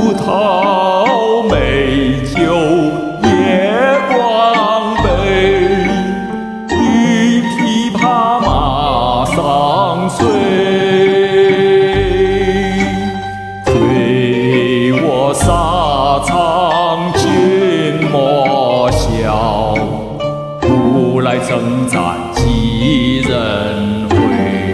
葡萄美酒夜光杯，云琵琶马上催，催我沙场君莫笑，古来征战几人回。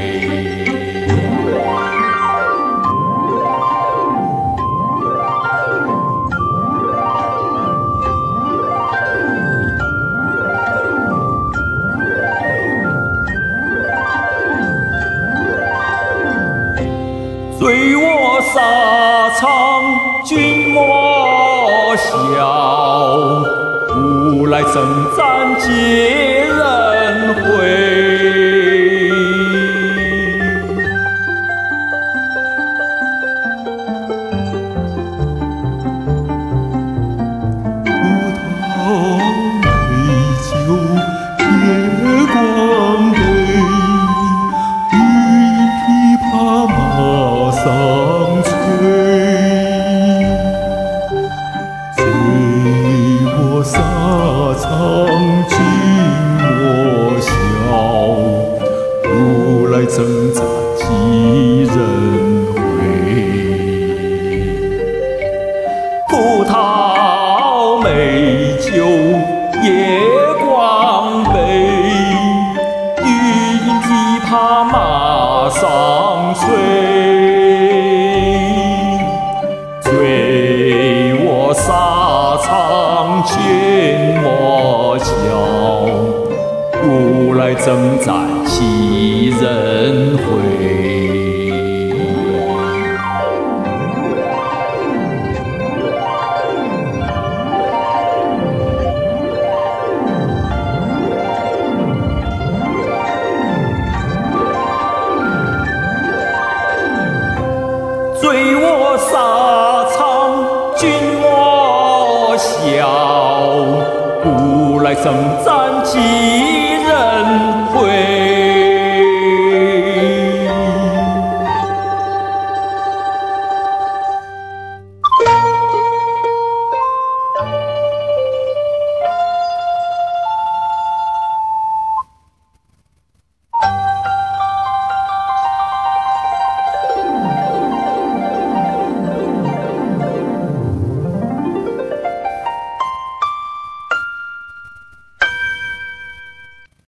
随我沙场君莫笑，古来征战几人回。葡萄美酒夜光杯，云琵琶马上催，催我沙场君莫笑，古来征战几人回。葡萄美酒夜光杯，云琵琶马上催，催我沙场君莫笑，古来征战几人回。随我沙场君莫笑，古来征战几